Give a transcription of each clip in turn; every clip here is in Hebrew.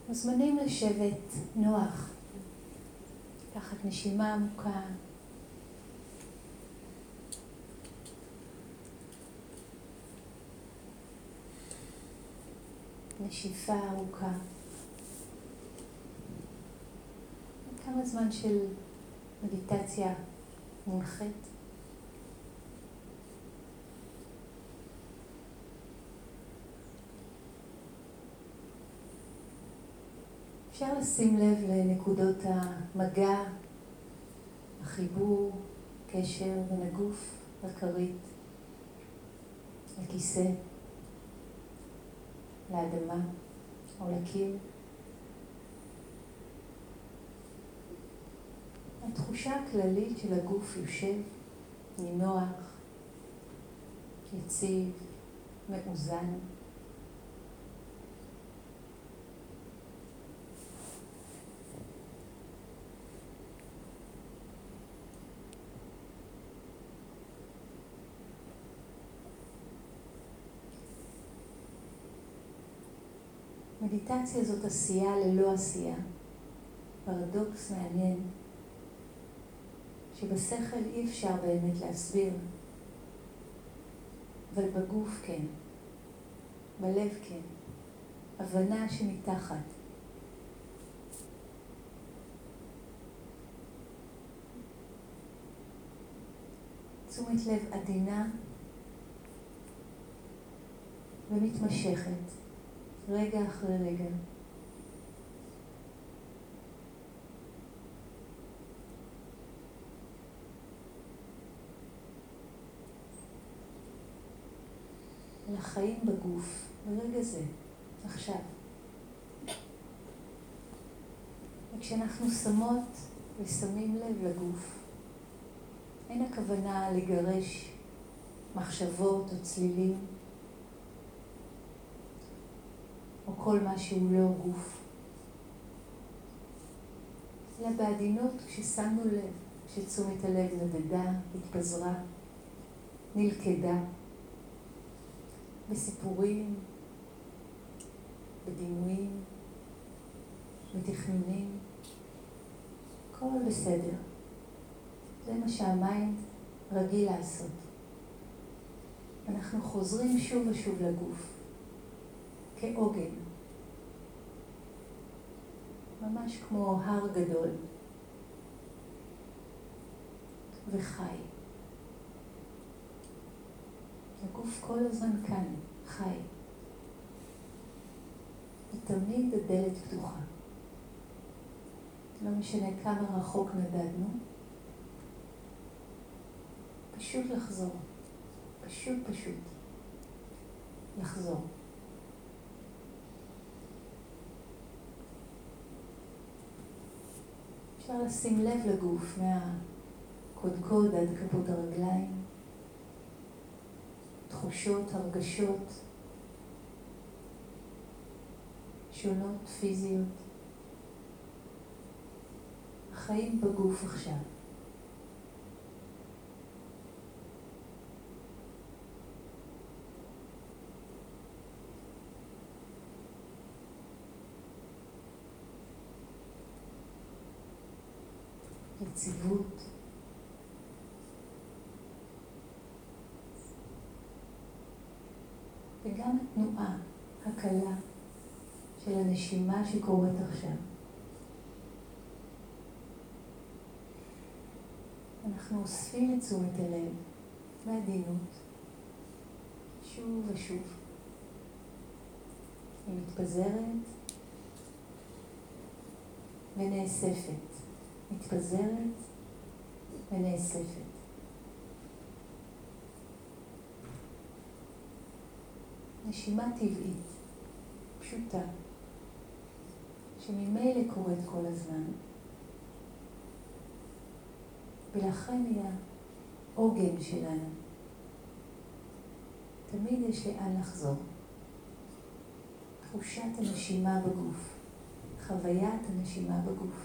מוזמנים לשבת נוח, תחת נשימה עמוקה. נשיפה ארוכה. כמה זמן של מדיטציה מונחית. אפשר לשים לב לנקודות המגע, החיבור, קשר בין הגוף לכרית, לכיסא, לאדמה או לקיר. התחושה הכללית של הגוף יושב, נינוח, יציב, מאוזן. מדיטציה זאת עשייה ללא עשייה. פרדוקס מעניין, שבשכל אי אפשר באמת להסביר, אבל בגוף כן, בלב כן, הבנה שמתחת. תשומת לב עדינה ומתמשכת, רגע אחרי רגע. לחיים בגוף, ברגע זה, עכשיו. וכשאנחנו שמות ושמים לב לגוף, אין הכוונה לגרש מחשבות או צלילים, או כל מה שהוא לא גוף. אלא בעדינות כששמנו לב, כשתשומת הלב נדדה, התפזרה, נלכדה, בסיפורים, בדימויים, בתכנונים, הכל בסדר. זה מה שהמיינד רגיל לעשות. אנחנו חוזרים שוב ושוב לגוף, כעוגן, ממש כמו הר גדול וחי. הגוף כל הזמן כאן, חי. ותמיד הדלת פתוחה. לא משנה כמה רחוק נדדנו, פשוט לחזור. פשוט לחזור. אפשר לשים לב לגוף מהקודקוד עד כפות הרגליים. תחושות, הרגשות שונות, פיזיות. החיים בגוף עכשיו. יציבות. וגם התנועה הקלה של הנשימה שקורית עכשיו. אנחנו אוספים את תשומת הלב בעדינות, שוב ושוב. היא מתפזרת ונאספת. מתפזרת ונאספת. נשימה טבעית, פשוטה, שממילא קורית כל הזמן, ולכן היא העוגן שלנו. תמיד יש לאן לחזור. תחושת הנשימה בגוף, חוויית הנשימה בגוף.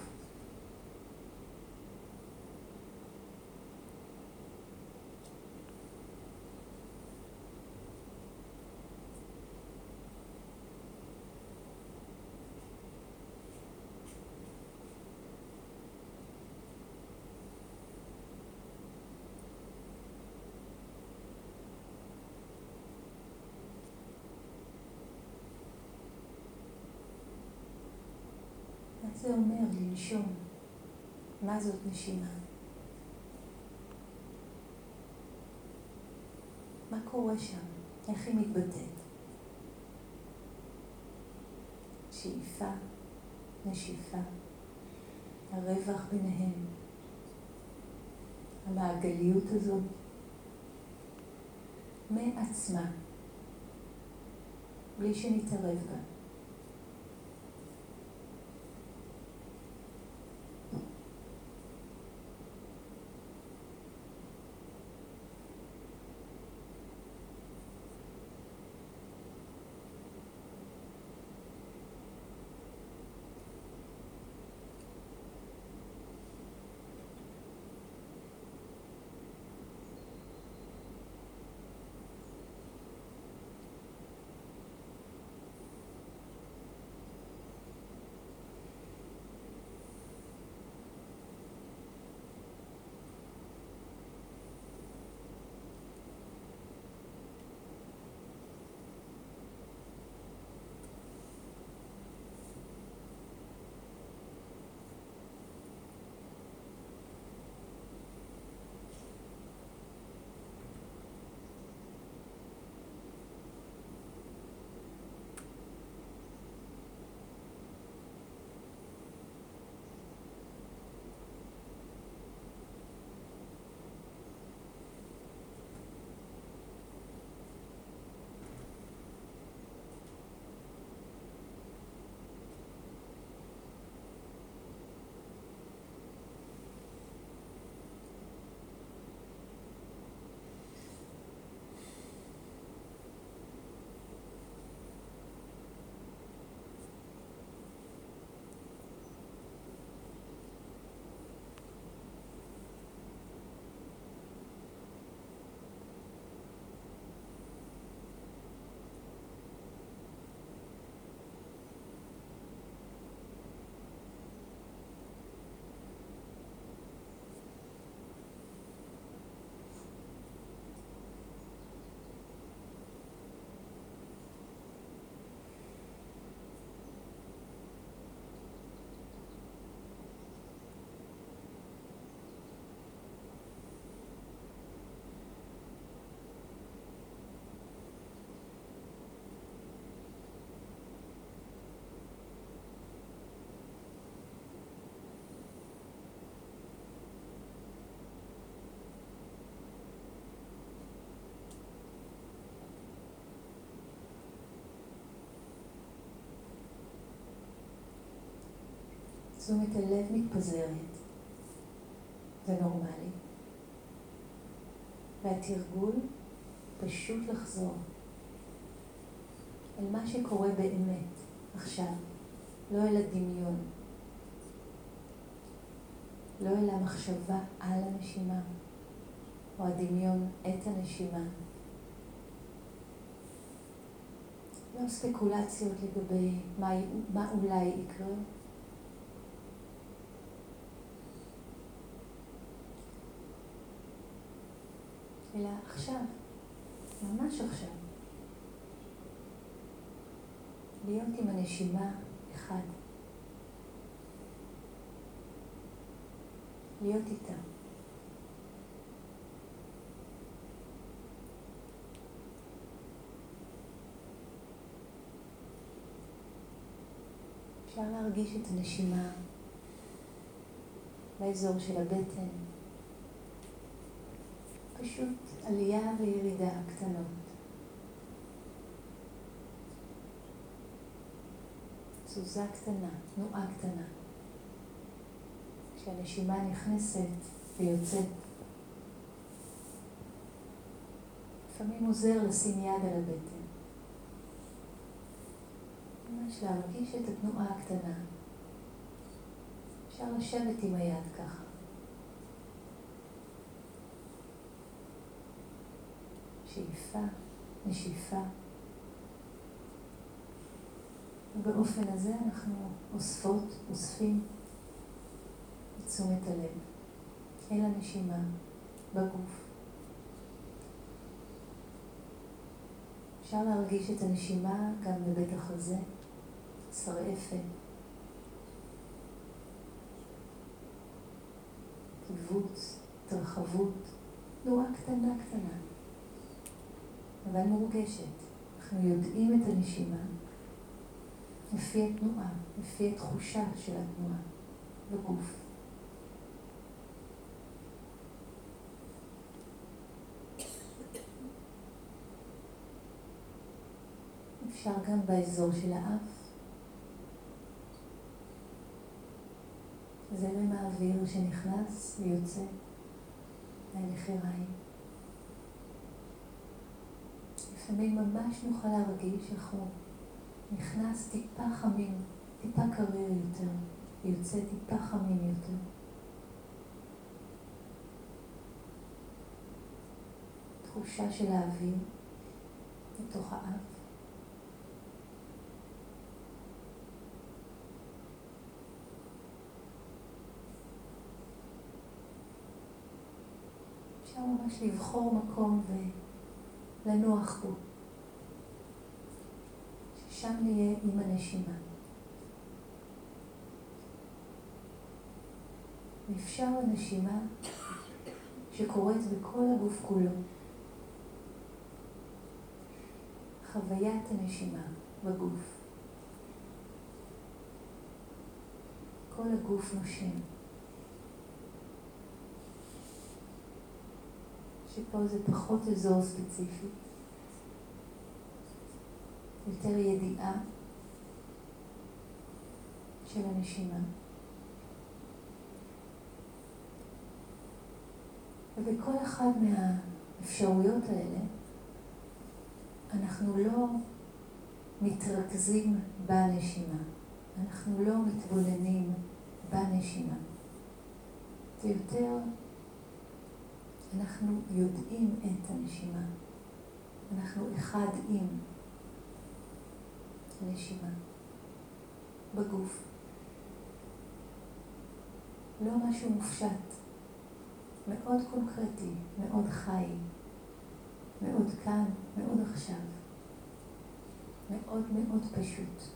זה אומר לנשום? מה זאת נשימה? מה קורה שם? איך היא מתבטאת? שאיפה, נשיפה, הרווח ביניהם, המעגליות הזאת מעצמה, בלי שנתערב בה. תשומת הלב מתפזרת, זה נורמלי. והתרגול פשוט לחזור אל מה שקורה באמת עכשיו, לא אל הדמיון, לא אל המחשבה על הנשימה, או הדמיון את הנשימה. לא ספקולציות לגבי מה אולי יקרה, אלא עכשיו, ממש עכשיו. להיות עם הנשימה אחד. להיות איתה. אפשר להרגיש את הנשימה באזור של הבטן. פשוט עלייה וירידה קטנות. תזוזה קטנה, תנועה קטנה. כשהנשימה נכנסת ויוצאת. לפעמים עוזר לשים יד על הבטן. ממש להרגיש את התנועה הקטנה. אפשר לשבת עם היד ככה. שאיפה, נשיפה. ובאופן הזה אנחנו אוספים את תשומת הלב אל הנשימה בגוף. אפשר להרגיש את הנשימה גם בבית החזה, שרעפת. קיבוץ, התרחבות, תנועה קטנה קטנה, אבל מורגשת. אנחנו יודעים את הנשימה לפי התנועה, לפי התחושה של התנועה בגוף. אפשר גם באזור של האף. זרם האוויר שנכנס ויוצא מהלחיריים. לפעמים ממש נוכל להרגיש איך הוא נכנס טיפה חמים, טיפה קריר יותר, ויוצא טיפה חמים יותר. תחושה של האוויר בתוך האף. אפשר ממש לבחור מקום ולנוח בו, ששם נהיה עם הנשימה. ואפשר הנשימה שקורית בכל הגוף כולו. חוויית הנשימה בגוף. כל הגוף נושם. שפה זה פחות אזור ספציפי. יותר ידיעה של הנשימה. ובכל אחד מהאפשרויות האלה, אנחנו לא מתרכזים בנשימה. אנחנו לא מתבוננים בנשימה. זה יותר, אנחנו יודעים את הנשימה. אנחנו אחד עם הנשימה. בגוף. לא משהו מופשט. מאוד קונקרטי, מאוד חי. מאוד כאן, מאוד עכשיו. מאוד מאוד פשוט.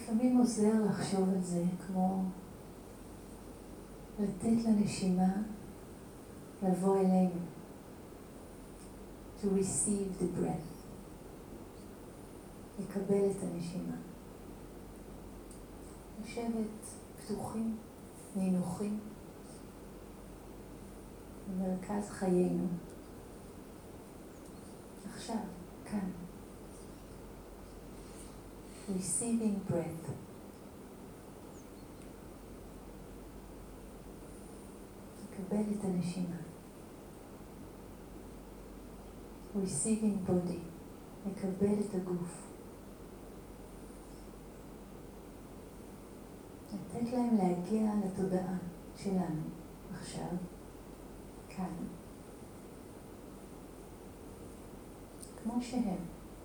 לפעמים עוזר לחשוב על זה כמו לתת לנשימה לבוא אלינו. To receive the breath. לקבל את הנשימה. לשבת פתוחים, נינוחים, במרכז חיינו. עכשיו, כאן. Receiving breath. לקבל את הנשימה. Receiving body. לקבל את הגוף. לתת להם להגיע לתודעה שלנו עכשיו, כאן. כמו שהם.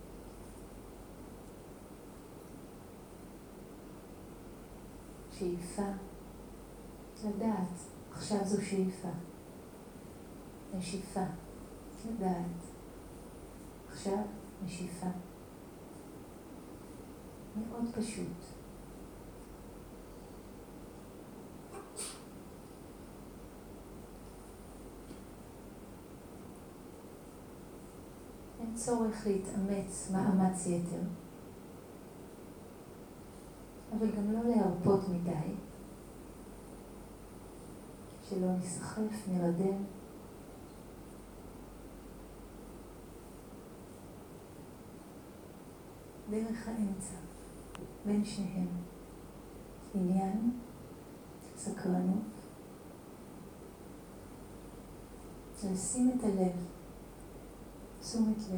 שאיפה, לדעת, עכשיו זו שאיפה. נשיפה, לדעת. עכשיו נשיפה. מאוד פשוט. אין צורך להתאמץ מאמץ יתר, אבל גם לא להרפות מדי, שלא נסחף, נרדם. דרך האמצע, בין שניהם, עניין, סקרנות, לשים את הלב, תשומת לב.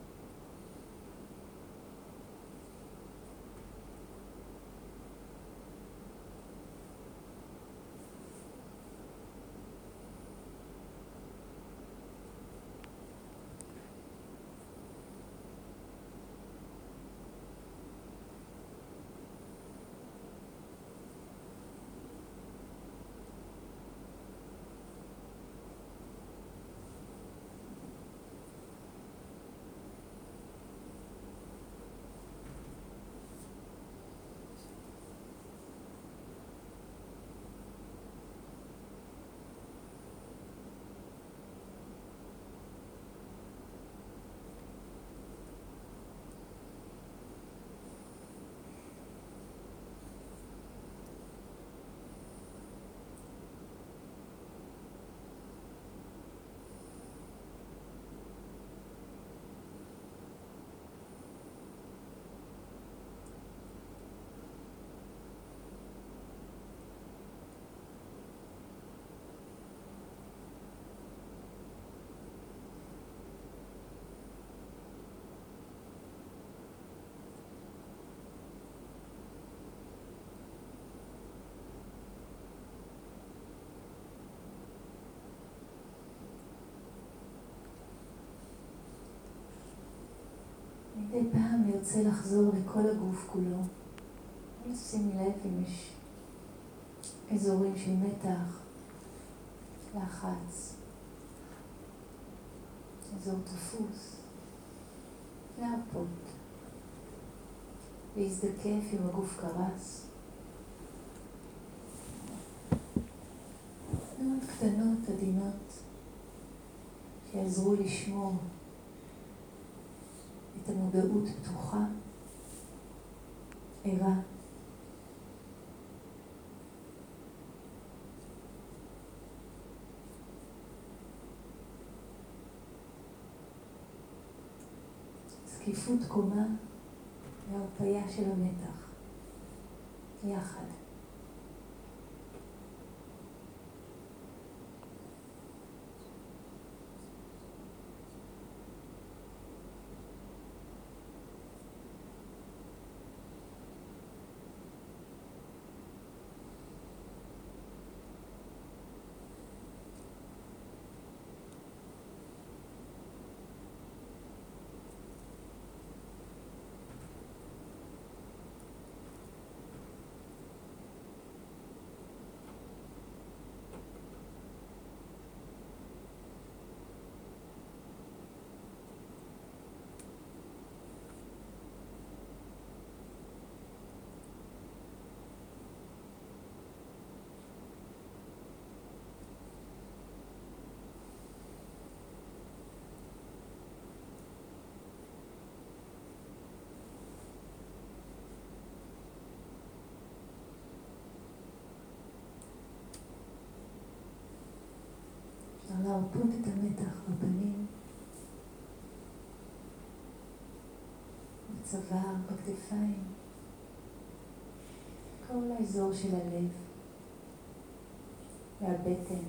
מדי פעם נרצה לחזור לכל הגוף כולו. שימי לב אם יש אזורים של מתח, לחץ, אזור תפוס, להרפות, להזדקף אם הגוף קרס. תנועות קטנות, עדינות, שיעזרו לשמור את המודעות פתוחה, ערה. זקיפות קומה והרפאיה של המתח, יחד. להרפות את המתח בפנים, בצוואר, בכתפיים, כל האזור של הלב והבטן.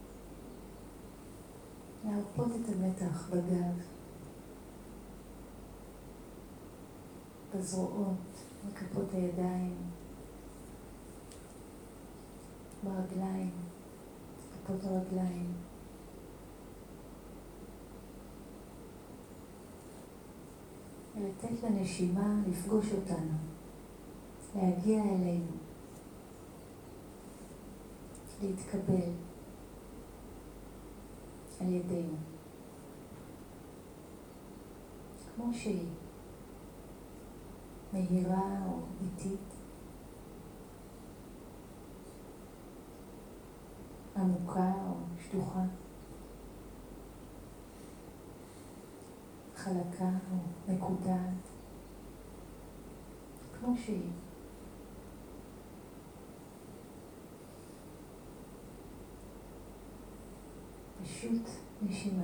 להרפות את המתח בגב, בזרועות, בכפות הידיים, ברגליים, כפות הרגליים. ולתת לנשימה לפגוש אותנו, להגיע אלינו, להתקבל על ידינו, כמו שהיא, מהירה או איטית, עמוקה או שטוחה, חלקה או מקודעת, כמו שהיא. פשוט נשימה.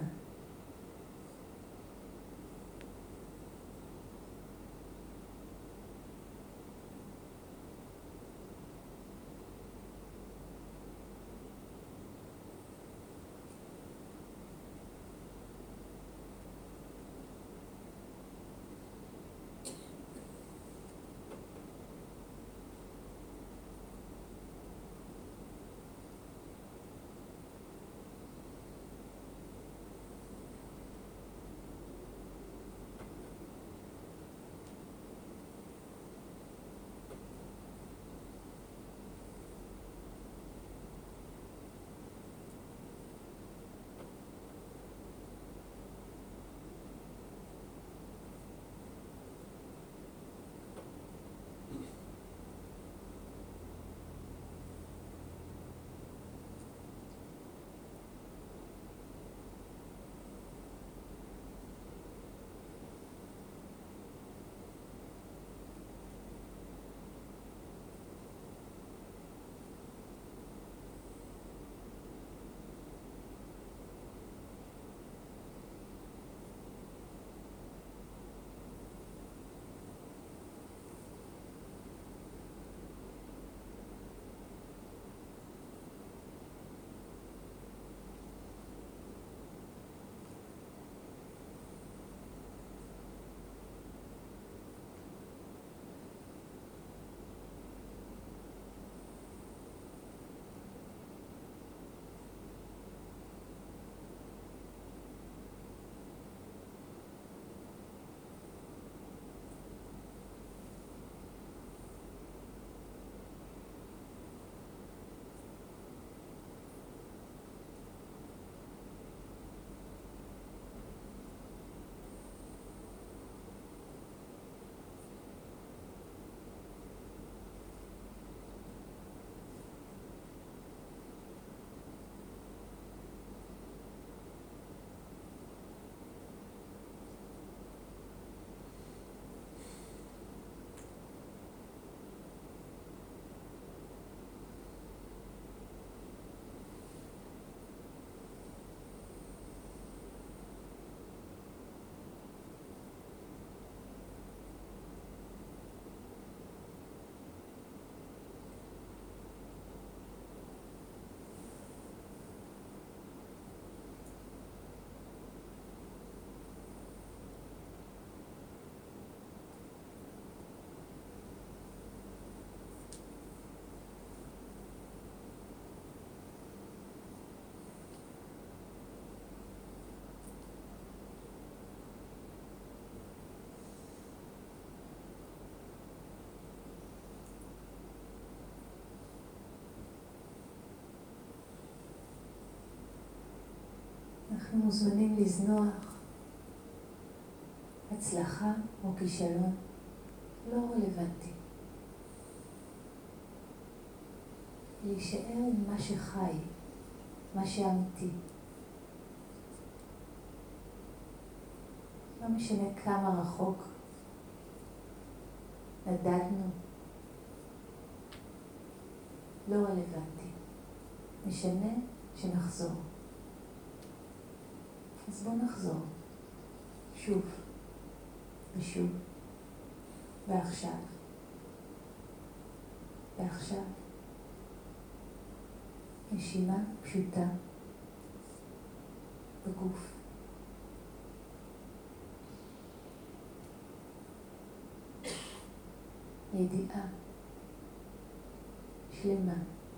אנחנו מוזמנים לזנוח הצלחה או כישלון לא רלוונטי. להישאר עם מה שחי, מה שאמיתי. לא משנה כמה רחוק נדדנו, לא רלוונטי. משנה שנחזור. אז בואו נחזור. שוב ושוב. ועכשיו. ועכשיו. נשימה פשוטה בגוף. ידיעה שלמה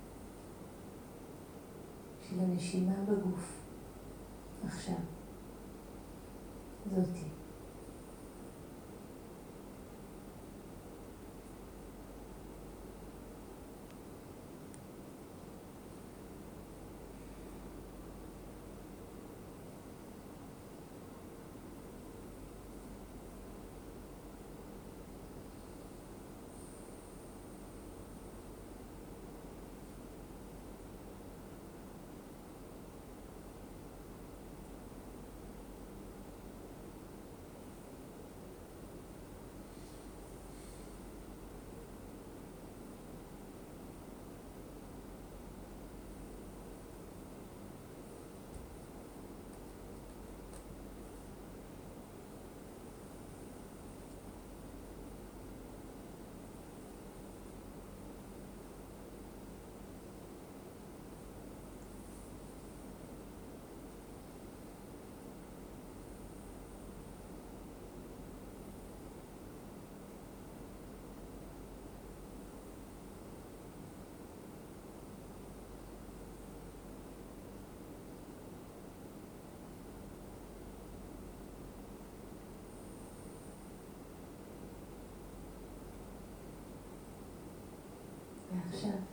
של הנשימה בגוף. עכשיו. זאתי. ועכשיו